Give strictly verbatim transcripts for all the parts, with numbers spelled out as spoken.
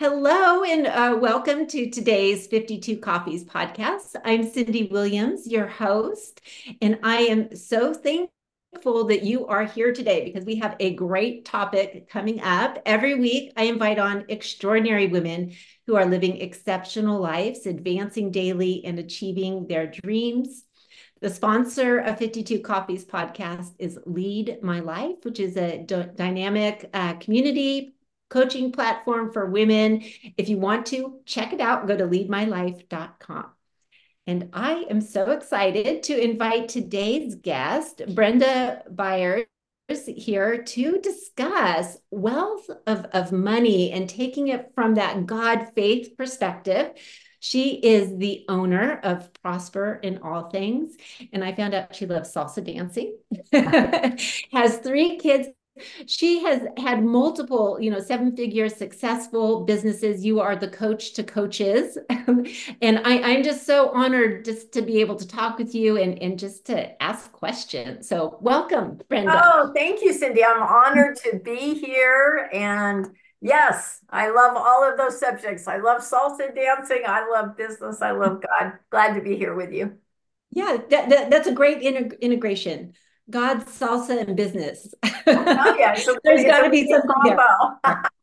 Hello and uh, welcome to today's fifty-two Coffees podcast. I'm Cindy Williams, your host, and I am so thankful that you are here today because we have a great topic coming up. Every week, I invite on extraordinary women who are living exceptional lives, advancing daily, and achieving their dreams. The sponsor of fifty-two Coffees podcast is Lead My Life, which is a d- dynamic uh, community coaching platform for women. If you want to check it out, go to lead my life dot com. And I am so excited to invite today's guest, Brenda Byers, here to discuss wealth of, of money and taking it from that God faith perspective. She is the owner of Prosper in All Things. And I found out she loves salsa dancing, has three kids. She has had multiple, you know, seven figure successful businesses. You are the coach to coaches. And I, I'm just so honored just to be able to talk with you and, and just to ask questions. So welcome, Brenda. Oh, thank you, Cindy. I'm honored to be here. And yes, I love all of those subjects. I love salsa dancing. I love business. I love God. Glad to be here with you. Yeah, that, that, that's a great integ- integration. God, salsa, and business. Oh, yeah, it's a, There's it's got a to be winning something there. combo.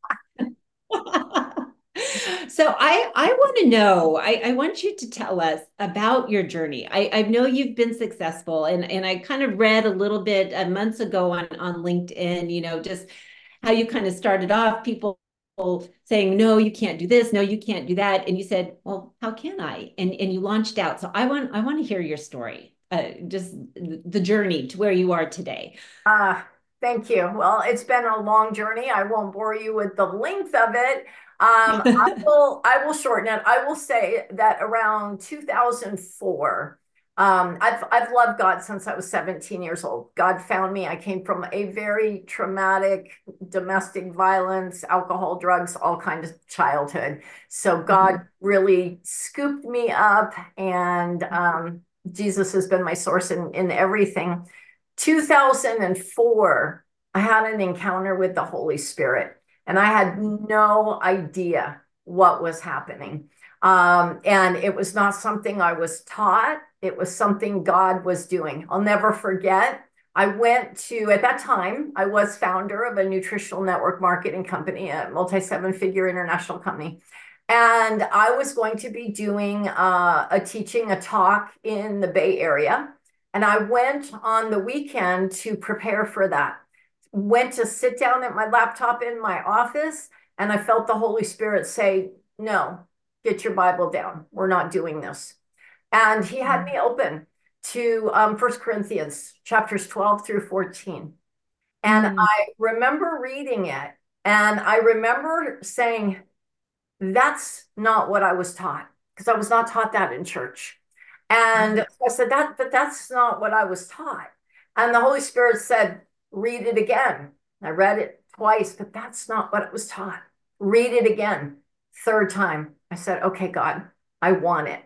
So I I want to know, I, I want you to tell us about your journey. I, I know you've been successful and, and I kind of read a little bit uh, months ago on, on LinkedIn, you know, just how you kind of started off, people saying, no, you can't do this, no, you can't do that. And you said, well, how can I? And and you launched out. So I want I want to hear your story, uh, just the journey to where you are today. Uh, Thank you. Well, it's been a long journey. I won't bore you with the length of it. Um, I will I will shorten it. I will say that around two thousand four, um, I've I've loved God since I was seventeen years old. God found me. I came from a very traumatic domestic violence, alcohol, drugs, all kinds of childhood. So God really scooped me up, and um, Jesus has been my source in in everything. two thousand four, I had an encounter with the Holy Spirit, and I had no idea what was happening. Um, and it was not something I was taught, it was something God was doing. I'll never forget. I went to, at that time, I was founder of a nutritional network marketing company, a multi seven figure international company. And I was going to be doing uh, a teaching, a talk in the Bay Area. And I went on the weekend to prepare for that. Went to sit down at my laptop in my office, and I felt the Holy Spirit say, no, get your Bible down. We're not doing this. And he had me open to um, First Corinthians chapters twelve through fourteen. And Mm, I remember reading it, and I remember saying, that's not what I was taught, because I was not taught that in church. And I said, that, but that's not what I was taught. And the Holy Spirit said, read it again. I read it twice, but that's not what it was taught. Read it again. Third time, I said, okay, God, I want it.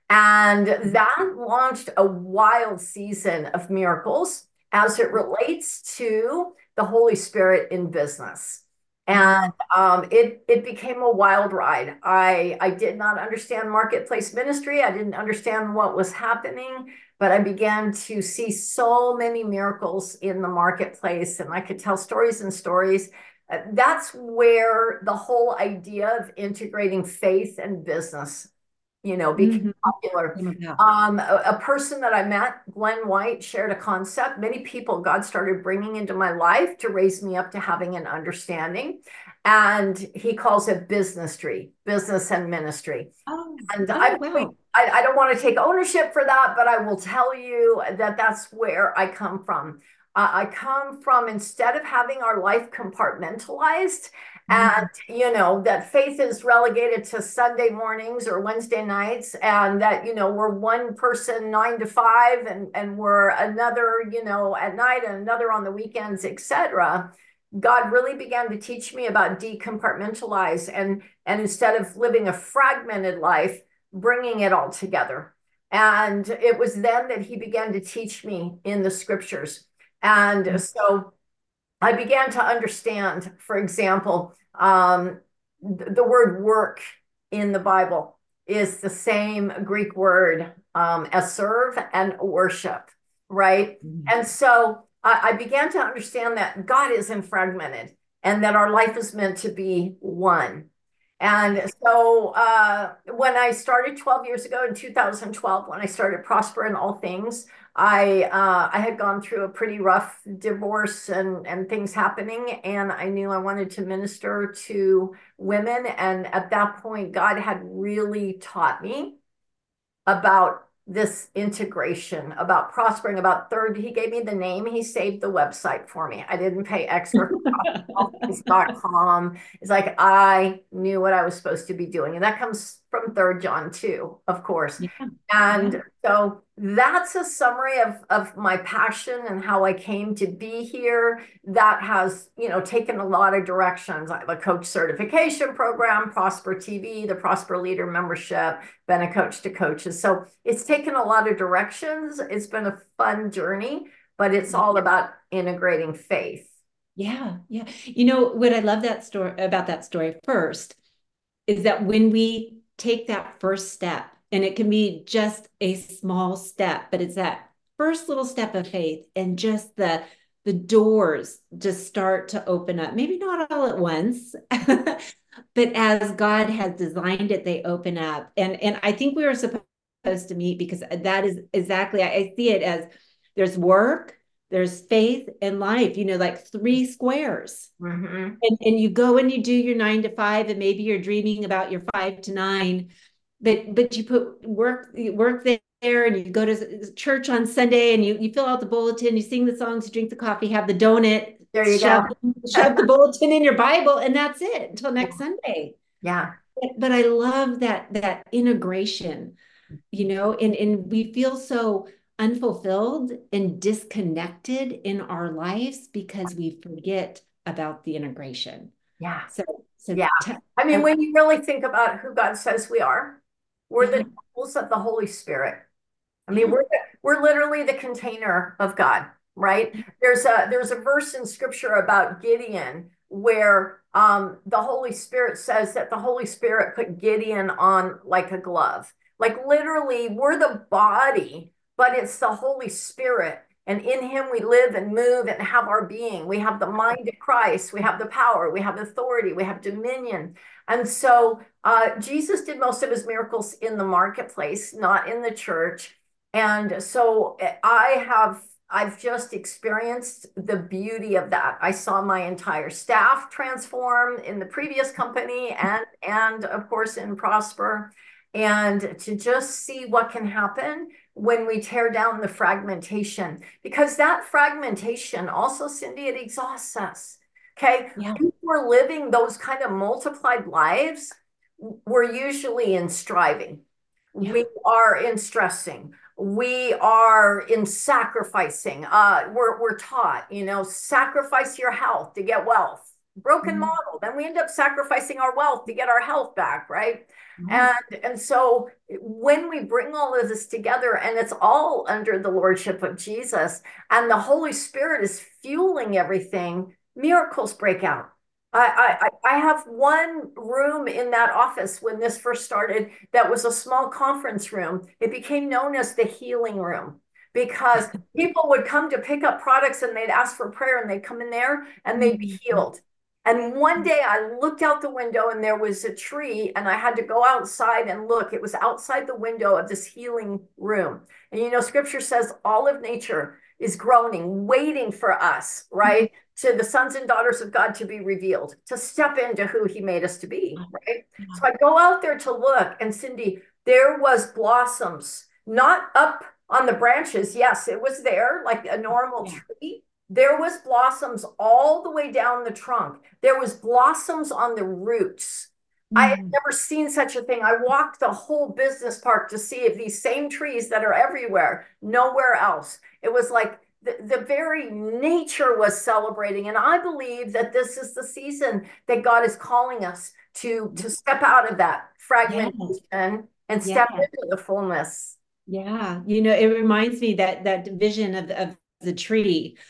And that launched a wild season of miracles as it relates to the Holy Spirit in business. And mm, um, it it became a wild ride. I I did not understand marketplace ministry. I didn't understand what was happening, but I began to see so many miracles in the marketplace, and I could tell stories and stories. Uh, that's where the whole idea of integrating faith and business, you know, became mhm. popular. Yeah. Um, a, a person that I met, Glenn White, shared a concept. Many people God started bringing into my life to raise me up to having an understanding. And he calls it businessry, business and ministry. Oh, And oh, I, wow. I, I don't want to take ownership for that, but I will tell you that that's where I come from. Uh, I come from, instead of having our life compartmentalized, and Mm, you know that faith is relegated to Sunday mornings or Wednesday nights, and that you know we're one person nine to five, and and we're another you know at night, and another on the weekends, et cetera. God really began to teach me about decompartmentalize, and and instead of living a fragmented life, bringing it all together. And it was then that he began to teach me in the scriptures. And mm, so I began to understand, for example, um, the word work in the Bible is the same Greek word um, as serve and worship, right? Mm. And so I, I began to understand that God isn't fragmented and that our life is meant to be one. And so uh, when I started twelve years ago in two thousand twelve, when I started Prosper in All Things, I uh, I had gone through a pretty rough divorce and and things happening, and I knew I wanted to minister to women. And at that point, God had really taught me about this integration, about prospering, about third. He gave me the name. He saved the website for me. I didn't pay extra for dot com. It's like I knew what I was supposed to be doing. And that comes from third John two, of course. Yeah. Yeah. And so that's a summary of, of my passion and how I came to be here. That has, you know, taken a lot of directions. I have a coach certification program, Prosper T V, the Prosper Leader membership, been a coach to coaches. So it's taken a lot of directions. It's been a fun journey, but it's all about integrating faith. Yeah, yeah. You know what I love that story about that story first is that when we take that first step, and it can be just a small step, but it's that first little step of faith, and just the the doors just start to open up. Maybe not all at once, but as God has designed it, they open up. And and I think we were supposed to meet because that is exactly, I, I see it as there's work, there's faith and life, you know, like three squares. Mm-hmm. And, and you go and you do your nine to five, and maybe you're dreaming about your five to nine, but but you put work you work there, and you go to church on Sunday, and you you fill out the bulletin, you sing the songs, you drink the coffee, have the donut, There you shove go. shove the bulletin in your Bible, and that's it until next Sunday. Yeah. But, but I love that that integration, you know, and and we feel so unfulfilled and disconnected in our lives because we forget about the integration. Yeah. So, so Yeah. t- I mean, I, when you really think about who God says we are, we're the yeah, temples of the Holy Spirit. I mean, yeah, we're the, we're literally the container of God, right? There's a there's a verse in scripture about Gideon where um, the Holy Spirit says that the Holy Spirit put Gideon on like a glove. Like literally, we're the body, but it's the Holy Spirit. And in him we live and move and have our being. We have the mind of Christ. We have the power. We have authority. We have dominion. And so uh, Jesus did most of his miracles in the marketplace, not in the church. And so I have, I've just experienced the beauty of that. I saw my entire staff transform in the previous company and, and of course in Prosper. And to just see what can happen when we tear down the fragmentation, because that fragmentation also, Cindy, it exhausts us. Okay. yeah, If we're living those kind of multiplied lives, we're usually in striving. yeah, We are in stressing. We are in sacrificing. Uh, we're, we're taught, you know, sacrifice your health to get wealth. Broken mm, model. Then we end up sacrificing our wealth to get our health back, right? right, And, and so when we bring all of this together, and it's all under the lordship of Jesus, and the Holy Spirit is fueling everything, miracles break out. I, I, I have one room in that office when this first started that was a small conference room. It became known as the healing room because people would come to pick up products and they'd ask for prayer, and they'd come in there and they'd be mm, healed. And one day I looked out the window and there was a tree, and I had to go outside and look. It was outside the window of this healing room. And you know, scripture says all of nature is groaning, waiting for us, right? To the sons and daughters of God to be revealed, to step into who he made us to be, right? yeah, So I go out there to look, and Cindy, there was blossoms, not up on the branches. Yes, it was there like a normal yeah, tree. There was blossoms all the way down the trunk. There was blossoms on the roots. I had mm, never seen such a thing. I walked the whole business park to see if these same trees that are everywhere, nowhere else. It was like the, the very nature was celebrating. And I believe that this is the season that God is calling us to, to step out of that yeah, fragmentation and yeah, step into the fullness. yeah. You know, it reminds me that that vision of of the tree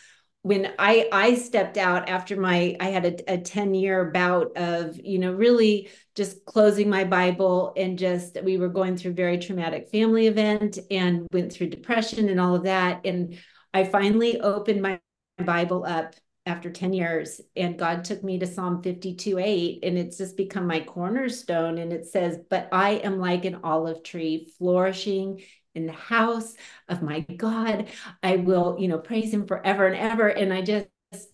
when I I stepped out after my I had a, a ten year bout of, you know, really just closing my Bible, and just we were going through a very traumatic family event and went through depression and all of that. And I finally opened my Bible up after ten years, and God took me to Psalm fifty-two eight, and it's just become my cornerstone. And it says, but I am like an olive tree flourishing in the house of my God. I will, you know, praise him forever and ever. And I just,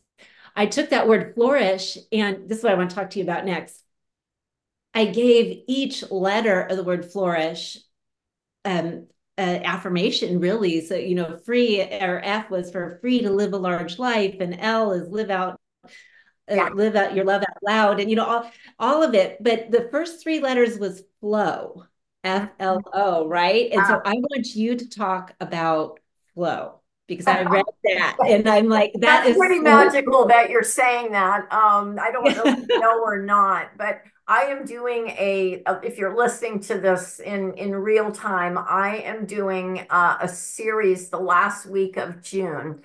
I took that word flourish, and this is what I want to talk to you about next. I gave each letter of the word flourish um, an affirmation, really. So, you know, free, or F was for free to live a large life, and L is live out, uh, Yeah. live out your love out loud, and, you know, all, all of it. But the first three letters was flow, F L O, right? And so Wow. I want you to talk about flow, because I read that and I'm like, that That's is pretty so magical cool. that you're saying that. Um, I don't know if you know or not, but I am doing a, if you're listening to this in, in real time, I am doing uh, a series the last week of June.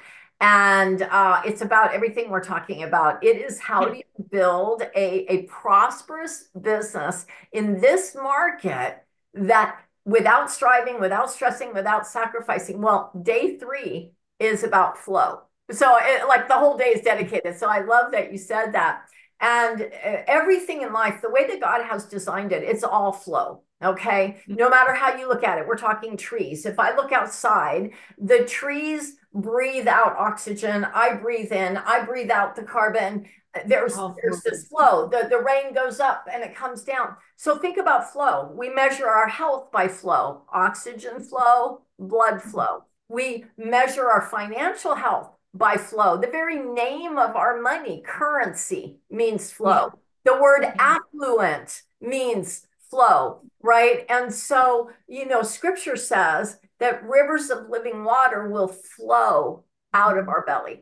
And uh, it's about everything we're talking about. It is how do you build a, a prosperous business in this market that without striving, without stressing, without sacrificing. Well, day three is about flow. So it, like the whole day is dedicated. So I love that you said that. And uh, everything in life, the way that God has designed it, it's all flow. Okay. No matter how you look at it, we're talking trees. If I look outside, the trees breathe out oxygen. I breathe in, I breathe out the carbon. There's, there's this flow. The, the rain goes up and it comes down. So think about flow. We measure our health by flow, oxygen flow, blood flow. We measure our financial health by flow. The very name of our money, currency, means flow. Yeah. The word affluent means flow, right? And so, you know, scripture says that rivers of living water will flow out of our belly.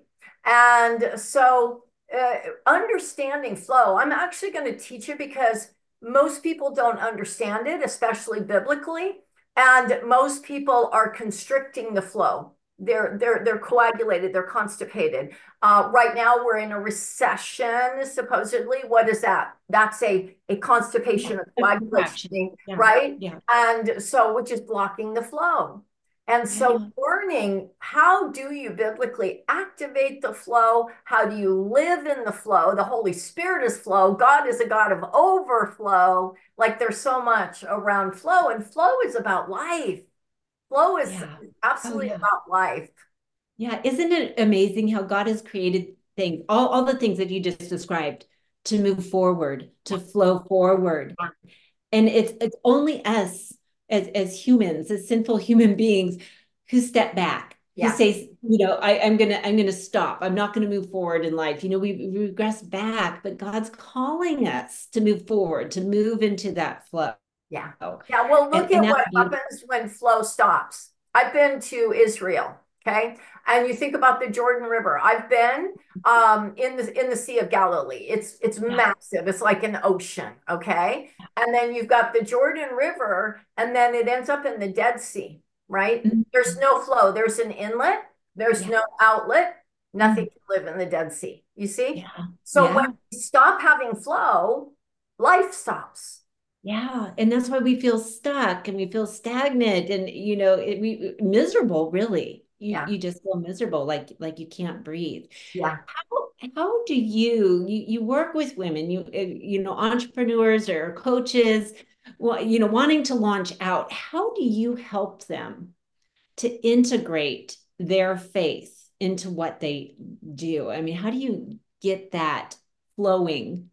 And so, uh, understanding flow, I'm actually going to teach it because most people don't understand it, especially biblically. And most people are constricting the flow. They're they're they're coagulated. They're constipated. Uh, right now, we're in a recession. Supposedly, what is that? That's a a constipation, a coagulation, yeah. right? Yeah. And so, which is blocking the flow. And so, yeah. learning how do you biblically activate the flow? How do you live in the flow? The Holy Spirit is flow. God is a God of overflow. Like there's so much around flow, and flow is about life. Flow is yeah. absolutely oh, yeah. about life. Yeah. Isn't it amazing how God has created things, all, all the things that you just described, to move forward, to flow forward. And it's it's only us as, as humans, as sinful human beings, who step back, who Yeah. say, you know, I, I'm gonna, I'm gonna stop. I'm not gonna move forward in life. You know, we, we regress back, but God's calling us to move forward, to move into that flow. Yeah. Yeah. Well, look and, and at what beautiful. happens when flow stops. I've been to Israel. Okay. And you think about the Jordan River. I've been um, in the in the Sea of Galilee. It's it's yeah. massive. It's like an ocean. Okay. And then you've got the Jordan River, and then it ends up in the Dead Sea, right? Mm-hmm. There's no flow. There's an inlet. There's yeah. no outlet. Nothing mm-hmm. can live in the Dead Sea. You see? Yeah. So yeah. when we stop having flow, life stops. Yeah. And that's why we feel stuck and we feel stagnant and, you know, it, we miserable, really. You, yeah. you just feel miserable, like, like you can't breathe. Yeah. How, how do you, you, you work with women, you, you know, entrepreneurs or coaches, well, you know, wanting to launch out, how do you help them to integrate their faith into what they do? I mean, how do you get that flowing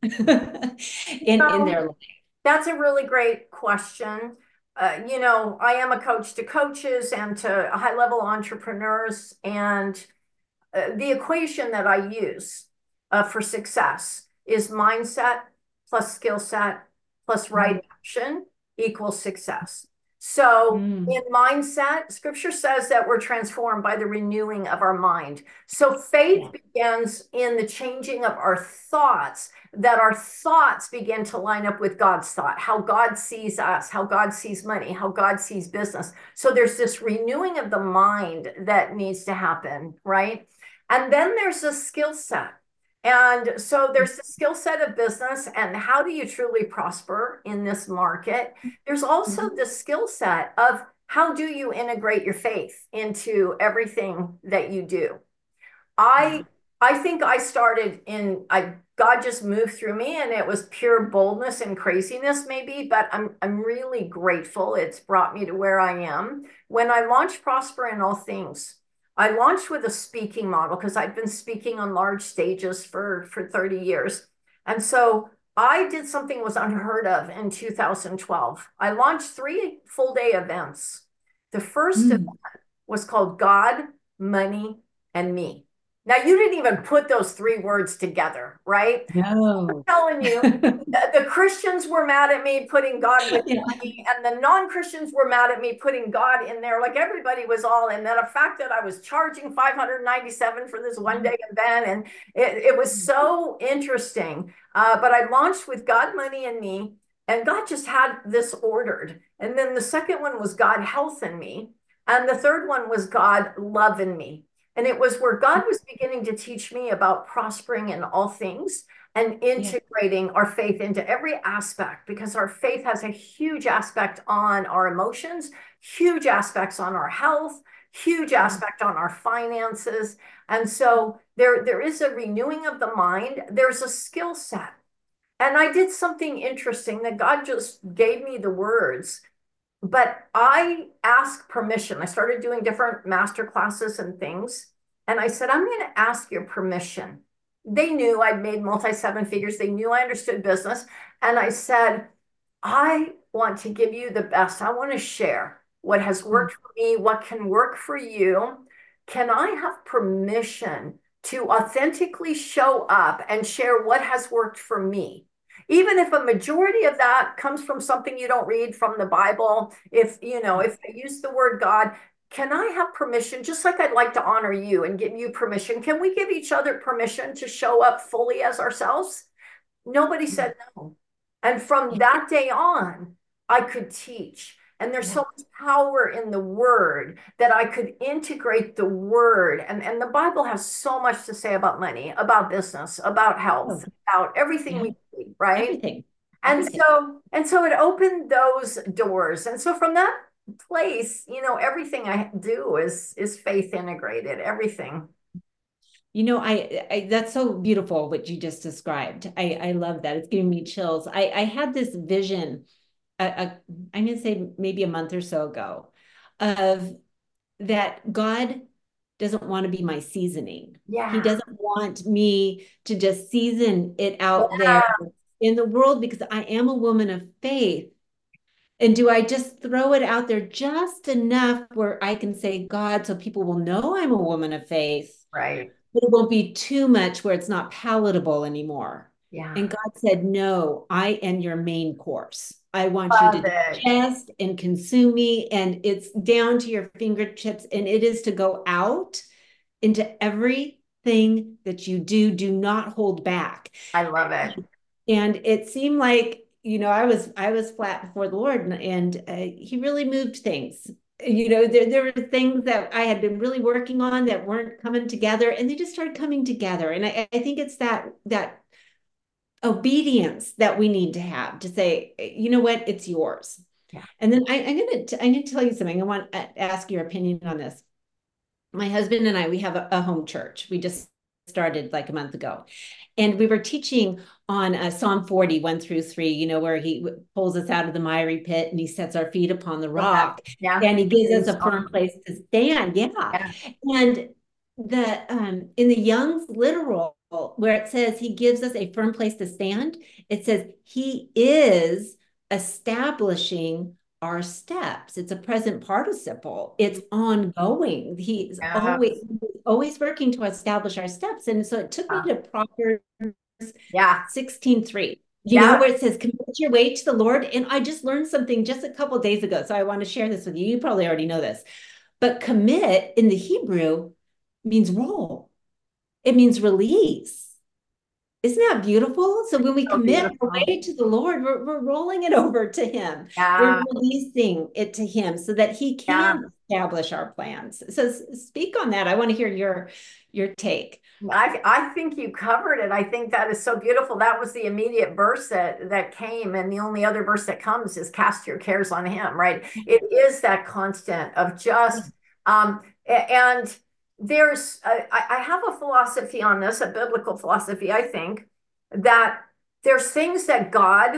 in, um, in their life? That's a really great question. Uh, you know, I am a coach to coaches and to high level entrepreneurs. And uh, the equation that I use uh, for success is mindset plus skill set plus right mm. action equals success. So mm. in mindset, scripture says that we're transformed by the renewing of our mind. So faith yeah. begins in the changing of our thoughts, that our thoughts begin to line up with God's thought, how God sees us, how God sees money, how God sees business. So there's this renewing of the mind that needs to happen, right? And then there's a skill set. And so there's the skill set of business and how do you truly prosper in this market? There's also the skill set of how do you integrate your faith into everything that you do? I Yeah. I think I started in I God just moved through me and it was pure boldness and craziness maybe, but I'm I'm really grateful it's brought me to where I am. When I launched Prosper in All Things, I launched with a speaking model because I'd been speaking on large stages for for thirty years. And so I did something was unheard of in two thousand twelve. I launched three full day events. The first event Mm. was called God, Money, and Me. Now, you didn't even put those three words together, right? I'm No. telling you, the, the Christians were mad at me putting God with Yeah. money, and the non-Christians were mad at me putting God in there. Like everybody was all in. Then the fact that I was charging five hundred ninety-seven for this one day event, and it, it was so interesting. Uh, but I launched with God, Money, and Me, and God just had this ordered. And then the second one was God, Health, and Me, and the third one was God, Love, and Me. And it was where God was beginning to teach me about prospering in all things and Yeah. integrating our faith into every aspect because our faith has a huge aspect on our emotions, huge aspects on our health, huge Yeah. aspect on our finances. And so there, there is a renewing of the mind. There's a skill set. And I did something interesting that God just gave me the words, but I asked permission. I started doing different master classes and things. And I said, I'm going to ask your permission. They knew I'd made multi seven figures. They knew I understood business. And I said, I want to give you the best. I want to share what has Mm. worked for me, what can work for you. Can I have permission to authentically show up and share what has worked for me? Even if a majority of that comes from something you don't read from the Bible, if you know, if I use the word God, can I have permission, just like I'd like to honor you and give you permission? Can we give each other permission to show up fully as ourselves? Nobody Yeah. said no. And from that day on, I could teach. And there's so Yeah. much power in the word that I could integrate the word. And, and the Bible has so much to say about money, about business, about health, Oh, about everything yeah. we need, right? Everything. And Everything. so, and so it opened those doors. And so from that place, you know, everything I do is is faith integrated, everything. You know, I, I that's so beautiful what you just described. I I love that. It's giving me chills. I I had this vision, a, a, I'm going to say maybe a month or so ago, of that God doesn't want to be my seasoning. He Yeah. doesn't want me to just season it out there Yeah. in the world because I am a woman of faith. And do I just throw it out there just enough where I can say God so people will know I'm a woman of faith, Right. but it won't be too much where it's not palatable anymore. Yeah. And God said, no, I am your main course. I want you Love to it. digest and consume me, and it's down to your fingertips, and it is to go out into everything that you do. Do not hold back. I love it. And it seemed like, you know, I was I was flat before the Lord, and, and uh, He really moved things. You know, there there were things that I had been really working on that weren't coming together, and they just started coming together. And I, I think it's that that obedience that we need to have to say, you know what, it's yours. Yeah. And then I, I'm gonna t- I'm gonna tell you something. I want to ask your opinion on this. My husband and I, we have a, a home church. We just started like a month ago. And we were teaching on uh, Psalm forty, one through three, you know, where he pulls us out of the miry pit and he sets our feet upon the Love that. rock Yeah. and he gives us a So, firm place to stand. Yeah. yeah. And the um in the Young's literal, where it says he gives us a firm place to stand, it says he is establishing our steps. It's a present participle. It's ongoing. He's always Yes. always working to establish our steps. And so it took me Uh, to Proverbs yeah. sixteen three, you know, Yeah. where it says, commit your way to the Lord. And I just learned something just a couple of days ago. So I want to share this with you. You probably already know this. But commit in the Hebrew means roll. It means release. Isn't that beautiful? So when we So commit our beautiful. way to the Lord, we're, we're rolling it over to Him. We're Yeah, releasing it to Him so that He yeah. can establish our plans. So speak on that. I want to hear your your take. I I think you covered it. I think that is so beautiful. That was the immediate verse that that came, and the only other verse that comes is cast your cares on him, right? It is that constant of just um and there's I, I have a philosophy on this, a biblical philosophy, I think, that there's things that God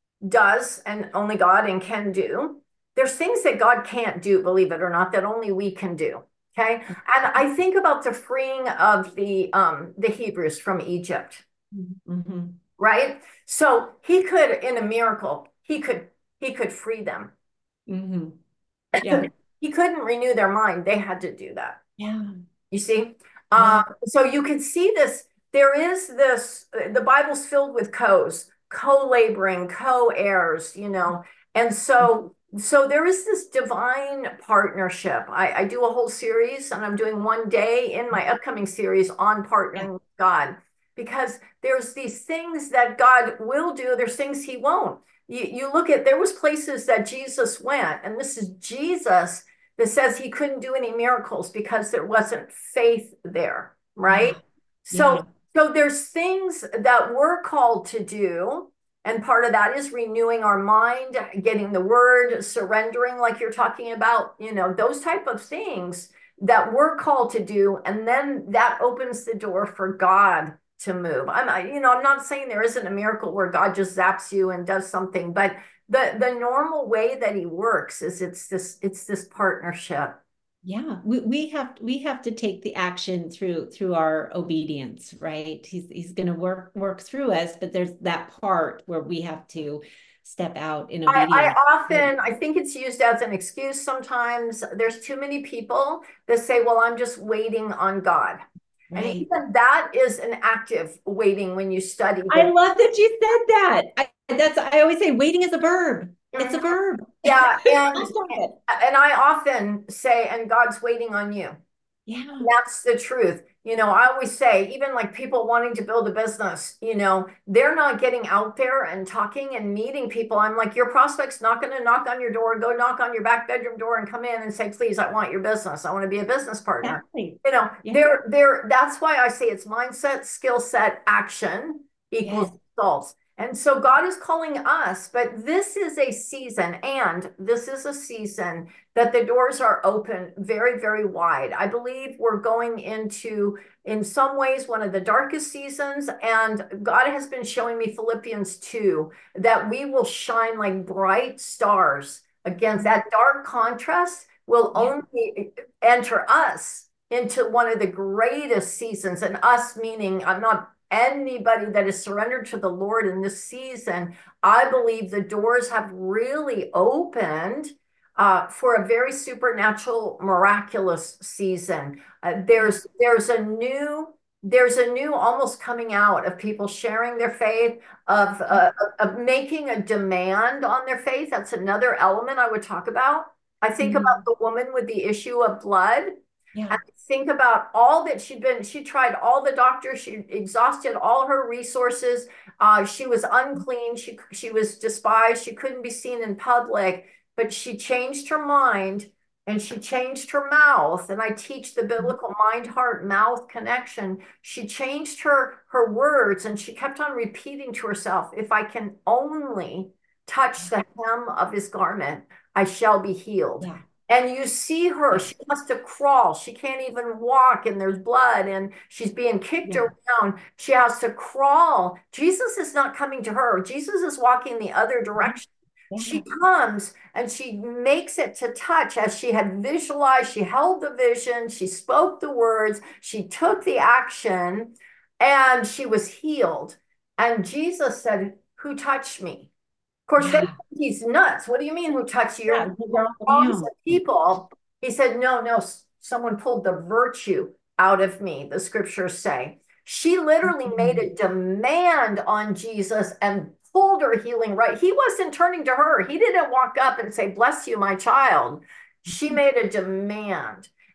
does and only God and can do. There's things that God can't do, believe it or not, that only we can do. Okay. And I think about the freeing of the um the Hebrews from Egypt, Mm-hmm. right? So he could, in a miracle, he could he could free them. Mm-hmm. Yeah. He couldn't renew their mind. They had to do that. Yeah. You see? Uh, Yeah. so you can see this. There is this, the Bible's filled with co's, co-laboring, co-heirs, you know. And so, so there is this divine partnership. I, I do a whole series, and I'm doing one day in my upcoming series on Yeah. partnering with God, because there's these things that God will do, there's things he won't. You, you look at, there was places that Jesus went, and this is Jesus that says he couldn't do any miracles because there wasn't faith there, right? Yeah. So, Yeah. so there's things that we're called to do, and part of that is renewing our mind, getting the word, surrendering, like you're talking about, you know, those type of things that we're called to do, and then that opens the door for God to move. I'm, you know, I'm not saying there isn't a miracle where God just zaps you and does something, but the the normal way that he works is it's this it's this partnership. Yeah. We, we have we have to take the action through through our obedience, right? He's he's going to work work through us, but there's that part where we have to step out in I, I obedience. often I think it's used as an excuse sometimes. There's too many people that say, well, I'm just waiting on God. And Right. even that is an active waiting when you study I the love that you said that. I, that's I always say waiting is a verb. It's a Mhm. verb. Yeah, and I love it. and I often say, and God's waiting on you. Yeah. That's the truth. You know, I always say, even like people wanting to build a business, you know, they're not getting out there and talking and meeting people. I'm like, your prospect's not going to knock on your door, go knock on your back bedroom door and come in and say, please, I want your business. I want to be a business partner. Exactly. You know, Yeah. they're, they're, that's why I say it's mindset, skill set, action equals Yes. results. And so God is calling us, but this is a season, and this is a season that the doors are open very, very wide. I believe we're going into, in some ways, one of the darkest seasons. And God has been showing me Philippians two, that we will shine like bright stars against that dark contrast, will Yeah. only enter us into one of the greatest seasons. And us meaning, I'm not anybody that is surrendered to the Lord in this season. I believe the doors have really opened uh, for a very supernatural, miraculous season. Uh, there's there's a new there's a new almost coming out of people sharing their faith, of uh, of making a demand on their faith. That's another element I would talk about. I think about Mhm. the woman with the issue of blood. Yeah. And think about all that she'd been, she tried all the doctors, she exhausted all her resources. Uh, she was unclean, she, she was despised, she couldn't be seen in public, but she changed her mind and she changed her mouth. And I teach the biblical mind, heart, mouth connection. She changed her, her words, and she kept on repeating to herself, if I can only touch the hem of his garment, I shall be healed. Yeah. And you see her, Yeah. she has to crawl. She can't even walk, and there's blood, and she's being kicked Yeah. around. She has to crawl. Jesus is not coming to her. Jesus is walking the other direction. She Yeah. comes and she makes it to touch as she had visualized. She held the vision, she spoke the words, she took the action, and she was healed. And Jesus said, who touched me? Of course, they think Yeah. he's nuts. What do you mean, who touched you? Yeah. You're They're all throngs of down. people. He said, no, no, someone pulled the virtue out of me, the scriptures say. She literally made Mhm. a demand on Jesus and pulled her healing right. He wasn't turning to her. He didn't walk up and say, bless you, my child. She made a demand.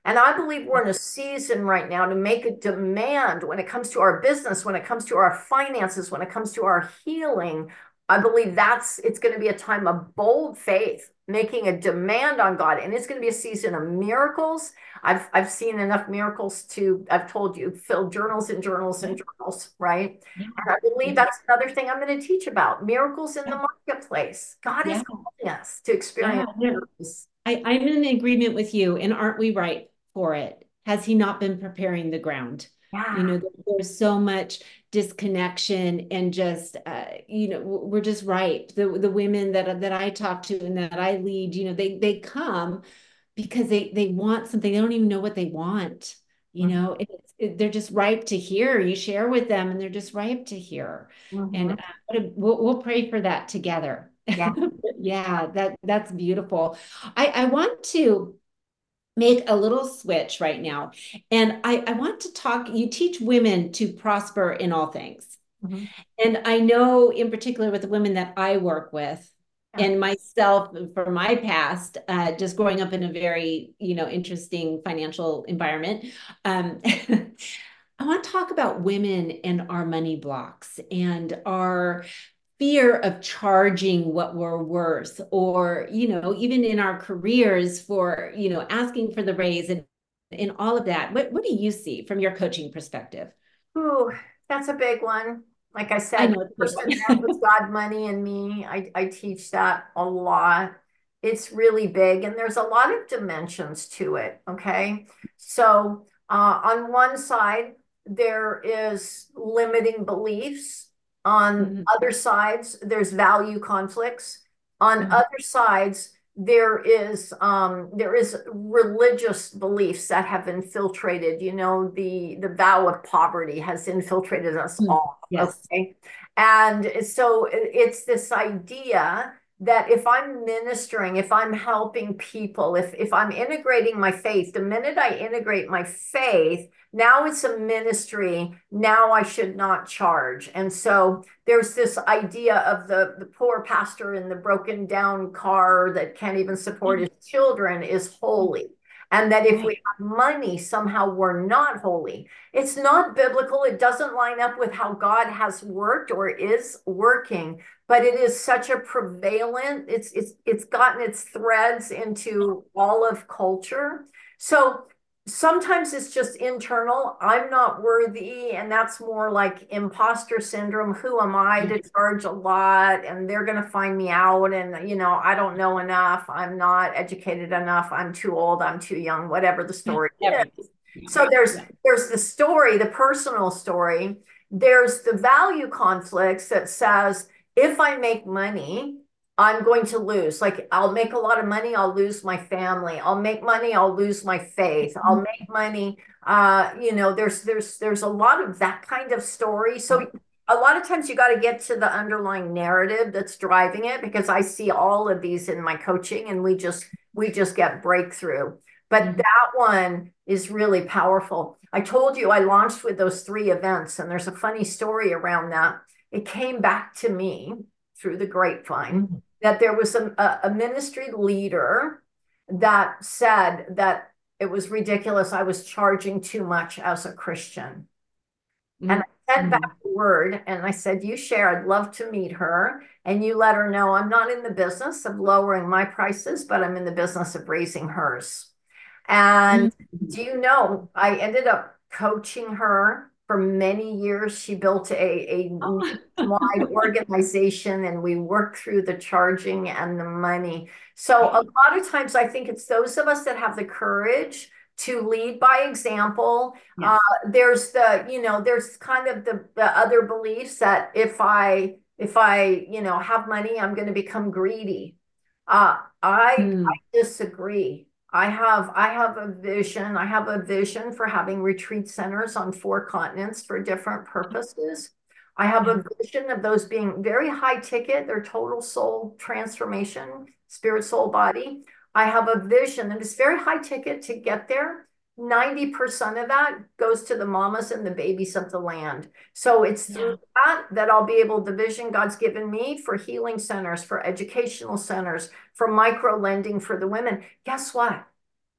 And I believe we're in a season right now to make a demand when it comes to our business, when it comes to our finances, when it comes to our healing. I believe that's it's going to be a time of bold faith, making a demand on God. And it's going to be a season of miracles. I've I've seen enough miracles to, I've told you, fill journals and journals and journals, right? Yeah. And I believe Yeah. that's another thing I'm going to teach about. Miracles in the marketplace. God is Yeah. calling us to Yeah. experience Yeah. miracles. I, I'm in agreement with you. And aren't we right for it? Has he not been preparing the ground? You Yeah. know, there- there's so much disconnection and just, uh, you know, w- we're just right. The the women that that I talk to and that I lead, you know, they they come because they they want something. They don't even know what they want. You Mhm. know, it's, it, they're just ripe to hear. You share with them, and they're just ripe to hear. And Mhm. uh, we'll we'll pray for that together. Yeah. Yeah, that that's beautiful. I I want to make a little switch right now, and I I want to talk. You teach women to prosper in all things. Mhm. And I know in particular with the women that I work with Yeah. and myself from my past, uh, just growing up in a very, you know, interesting financial environment. Um, I want to talk about women and our money blocks and our fear of charging what we're worth, or, you know, even in our careers for, you know, asking for the raise and, and all of that. What, what do you see from your coaching perspective? Ooh, that's a big one. Like I I said, know it's a big first one. and end with God, money, and me. I, I teach that a lot. It's really big, and there's a lot of dimensions to it. Okay. So, uh, on one side, there is limiting beliefs. On Mhm, other sides, there's value conflicts. On mhm, other sides, there is um, there is religious beliefs that have infiltrated. You know, the the vow of poverty has infiltrated us mhm. all. Yes. Okay, and so it's this idea that if I'm ministering, if I'm helping people, if if I'm integrating my faith, the minute I integrate my faith, now it's a ministry. Now I should not charge. And so there's this idea of the, the poor pastor in the broken down car that can't even support his children is holy. And that if Right. we have money, somehow we're not holy. It's not biblical. It doesn't line up with how God has worked or is working, but it is such a prevalent, it's it's it's gotten its threads into all of culture. So sometimes it's just internal. I'm not worthy. And that's more like imposter syndrome. Who am I to charge a lot? And they're going to find me out. And, you know, I don't know enough. I'm not educated enough. I'm too old. I'm too young, whatever the story Everything. is. Yeah. So there's Yeah. there's the story, the personal story. There's the value conflicts that says, if I make money, I'm going to lose. Like, I'll make a lot of money, I'll lose my family. I'll make money, I'll lose my faith. I'll make money. Uh, you know, there's there's there's a lot of that kind of story. So a lot of times you got to get to the underlying narrative that's driving it, because I see all of these in my coaching, and we just we just get breakthrough. But Mhm. that one is really powerful. I told you I launched with those three events, and there's a funny story around that. It came back to me through the grapevine Mhm. that there was a, a ministry leader that said that it was ridiculous. I was charging too much as a Christian. And I sent back Mhm. the word and I said, you share, I'd love to meet her. And you let her know I'm not in the business of lowering my prices, but I'm in the business of raising hers. And Mhm. do you know, I ended up coaching her for many years. She built a, a Oh. wide organization, and we worked through the charging and the money. So a lot of times I think it's those of us that have the courage to lead by example. Uh, Yes. there's the, you know, there's kind of the, the other beliefs that if I, if I, you know, have money, I'm going to become greedy. Uh, I, I Mm. disagree. I have I have a vision. I have a vision for having retreat centers on four continents for different purposes. I have Yeah. a vision of those being very high ticket, their total soul transformation, spirit, soul, body. I have a vision that is very high ticket to get there. ninety percent of that goes to the mamas and the babies of the land. So it's through Yeah. that that I'll be able, the vision God's given me for healing centers, for educational centers, for micro lending for the women. Guess what?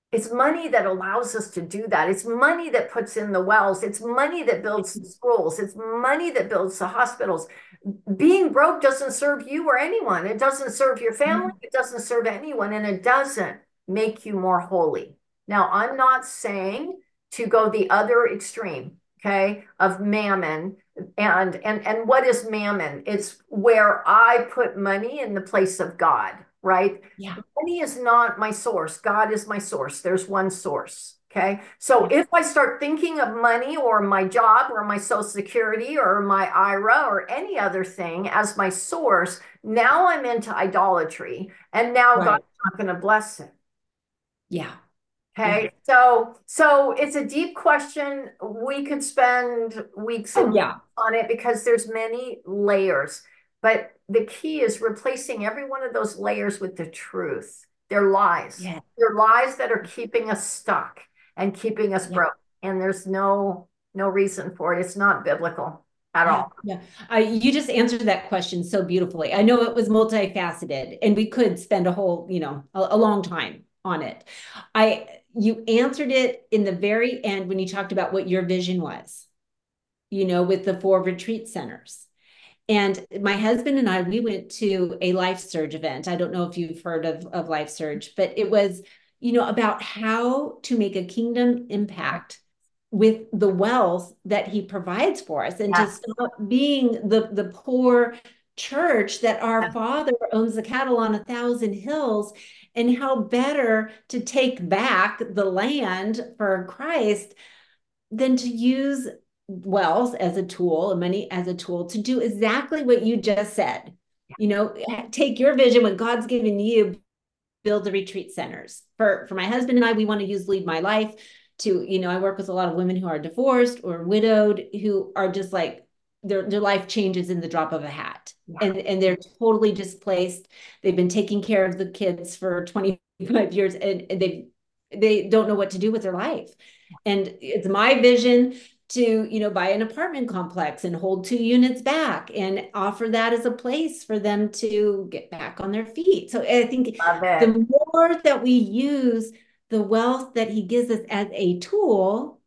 It's money that allows us to do that. It's money that puts in the wells. It's money that builds the schools. It's money that builds the hospitals. Being broke doesn't serve you or anyone. It doesn't serve your family. It doesn't serve anyone, and it doesn't make you more holy. Now, I'm not saying to go the other extreme, okay, of mammon. And and and what is mammon? It's where I put money in the place of God, right? Yeah. Money is not my source. God is my source. There's one source. Okay. So Yeah. if I start thinking of money or my job or my social security or my I R A or any other thing as my source, now I'm into idolatry. And now God's Right. not going to bless it. Yeah. Yeah. Okay. So, so it's a deep question. We could spend weeks and Oh, weeks yeah. on it because there's many layers. But the key is replacing every one of those layers with the truth. They're lies. Yeah. They're lies that are keeping us stuck and keeping us Yeah. broke. And there's no no reason for it. It's not biblical at Yeah, all. yeah. I, you just answered that question so beautifully. I know it was multifaceted, and we could spend a whole, you know, a, a long time on it. I, you answered it in the very end when you talked about what your vision was, you know, with the four retreat centers. And my husband and I, we went to a Life Surge event. I don't know if you've heard of, of Life Surge, but it was, you know, about how to make a kingdom impact with the wealth that he provides for us, and to Yes. stop being the, the poor church that our Yes. father owns the cattle on a thousand hills, and how better to take back the land for Christ than to use wealth as a tool and money as a tool to do exactly what you just said. You know, take your vision, what God's given you, build the retreat centers. For, for my husband and I, we want to use Lead My Life to, you know, I work with a lot of women who are divorced or widowed, who are just like, their, their life changes in the drop of a hat. Yeah. And, and they're totally displaced. They've been taking care of the kids for twenty-five years, and, and they they don't know what to do with their life. And it's my vision to, you know, buy an apartment complex and hold two units back and offer that as a place for them to get back on their feet. So I think Love it. the more that we use the wealth that he gives us as a tool,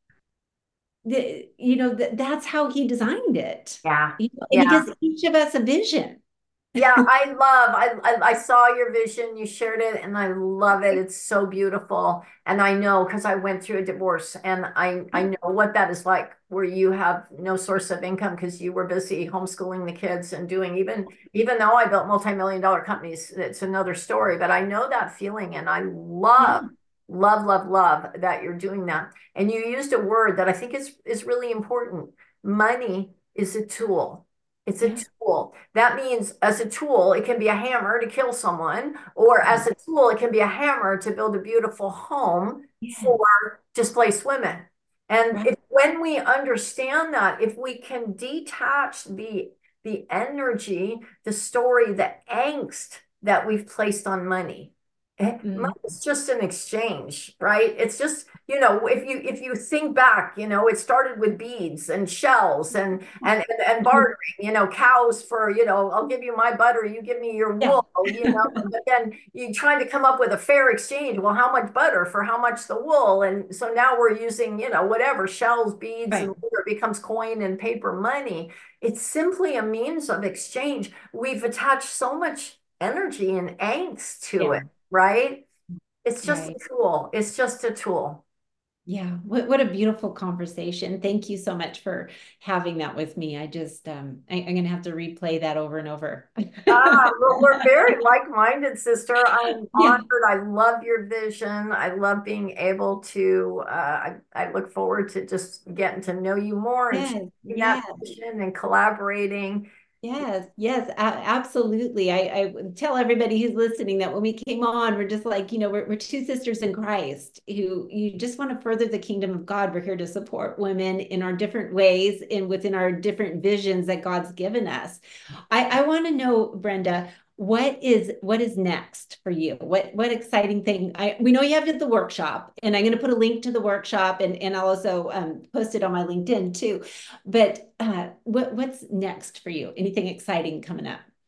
the, you know, that that's how he designed it. Yeah. You know, and he Yeah. gives each of us a vision. Yeah, I love, I, I I saw your vision, you shared it, and I love it. It's so beautiful. And I know because I went through a divorce, and I I know what that is like, where you have no source of income because you were busy homeschooling the kids and doing, even even though I built multi-million dollar companies, it's another story, but I know that feeling, and I Yeah. love love love love that you're doing that. And you used a word that I think is is really important. Money is a tool. It's a Yeah. tool. That means as a tool, it can be a hammer to kill someone, or as a tool, it can be a hammer to build a beautiful home Yeah. for displaced women. And Right. if, when we understand that, if we can detach the the energy, the story, the angst that we've placed on money, Mhm. it's just an exchange, right? It's just, you know, if you if you think back, you know, it started with beads and shells and and and, and bartering, you know, cows for, you know, I'll give you my butter, you give me your Yeah. wool, you know, but then you trying to come up with a fair exchange. Well, how much butter for how much the wool? And so now we're using, you know, whatever, shells, beads, and Right. later it becomes coin and paper money. It's simply a means of exchange. We've attached so much energy and angst to Yeah. it, right? It's just a Right. tool. It's just a tool. Yeah, what, what a beautiful conversation. Thank you so much for having that with me. I just, um, I, I'm gonna have to replay that over and over. Ah, well, we're very like-minded, sister. I'm Yeah. honored. I love your vision. I love being able to, uh, I, I look forward to just getting to know you more and Yes, sharing that yes. vision and collaborating. Yes, yes, a- absolutely. I, I would tell everybody who's listening that when we came on, we're just like, you know, we're, we're two sisters in Christ who you just want to further the kingdom of God. We're here to support women in our different ways and within our different visions that God's given us. I, I want to know, Brenda, what is what is next for you? What what exciting thing? I we know you have the workshop, and I'm going to put a link to the workshop, and and I'll also um, post it on my LinkedIn too. But uh, what what's next for you? Anything exciting coming up?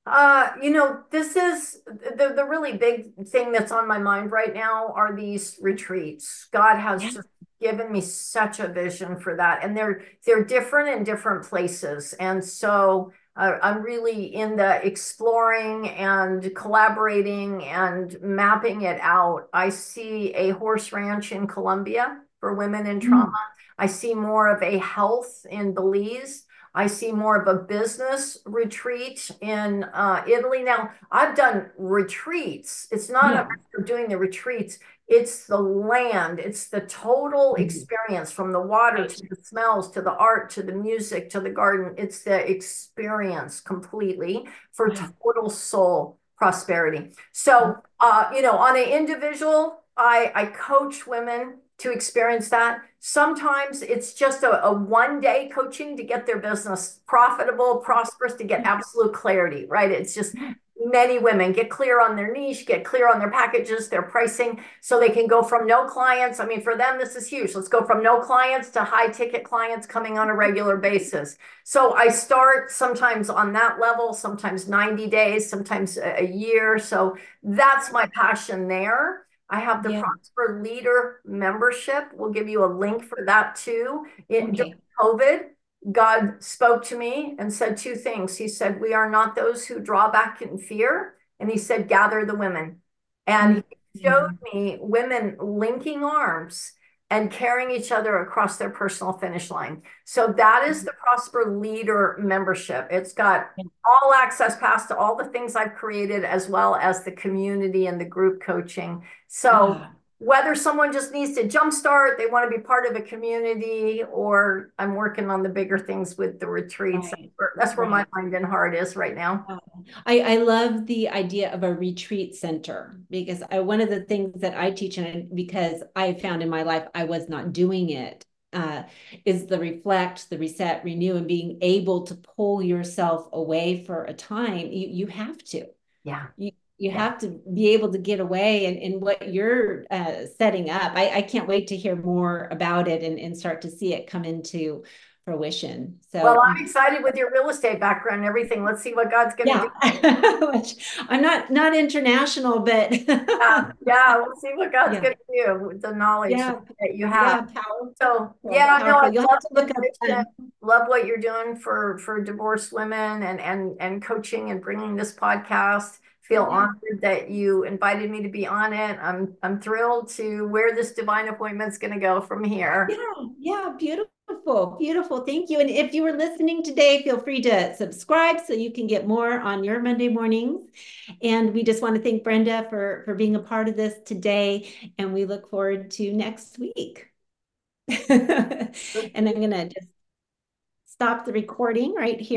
Uh, you know, this is the, the really big thing that's on my mind right now are these retreats. God has Yeah. just given me such a vision for that. And they're they're different in different places. And so uh, I'm really in the exploring and collaborating and mapping it out. I see a horse ranch in Colombia for women in trauma. Mm. I see more of a health in Belize. I see more of a business retreat in uh, Italy. Now, I've done retreats. It's not a Yeah. matter of doing the retreats, it's the land, it's the total Mhm. experience from the water Right. to the smells to the art to the music to the garden. It's the experience completely for Yeah. total soul prosperity. So, uh, you know, on an individual, I, I coach women to experience that. Sometimes it's just a, a one day coaching to get their business profitable, prosperous, to get absolute clarity, right? It's just Yeah. many women get clear on their niche, get clear on their packages, their pricing, so they can go from no clients. I mean, for them, this is huge. Let's go from no clients to high ticket clients coming on a regular basis. So I start sometimes on that level, sometimes ninety days, sometimes a year. So that's my passion there. I have the Yeah. Prosper Leader membership. We'll give you a link for that too. It, during Okay. COVID, God spoke to me and said two things. He said, "We are not those who draw back in fear." And he said, "Gather the women." And he showed Mhm. me women linking arms and carrying each other across their personal finish line. So that is the Prosper Leader membership. It's got all access pass to all the things I've created, as well as the community and the group coaching. So Ah, whether someone just needs to jumpstart, they want to be part of a community, or I'm working on the bigger things with the retreats. That's right. where, that's where my Right. mind and heart is right now. Uh, I, I love the idea of a retreat center because I, one of the things that I teach, and because I found in my life I was not doing it, uh, is the reflect, the reset, renew, and being able to pull yourself away for a time. You you have to. Yeah. You you Yeah. have to be able to get away, and, and what you're uh, setting up. I, I can't wait to hear more about it and, and start to see it come into fruition. Well, So I'm excited with your real estate background and everything. Let's see what God's going to yeah, do. which I'm not not international, but Yeah, yeah, we'll see what God's yeah, going to do with the knowledge yeah, that you have. yeah, So powerful, yeah, no, I powerful. You'll have love to the look up. vision, Um, love what you're doing for for divorced women and and and coaching and bringing this podcast. Feel yeah, honored that you invited me to be on it. I'm I'm thrilled to where this divine appointment's going to go from yeah, here. yeah, beautiful, beautiful. Thank you. And if you were listening today, feel free to subscribe so you can get more on your Monday mornings. And we just want to thank Brenda for for being a part of this today, and we look forward to next week. And I'm gonna just stop the recording right here.